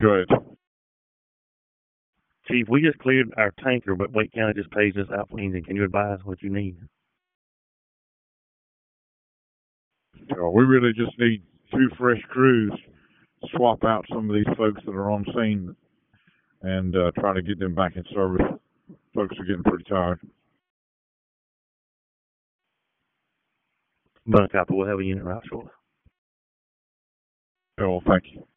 Go ahead. Chief, we just cleared our tanker, but Wake County just pays us out for engine. Can you advise what you need? So we really just need 2 fresh crews to swap out some of these folks that are on scene and try to get them back in service. Folks are getting pretty tired. But copy, we'll have a unit route shortly. Oh, well, thank you.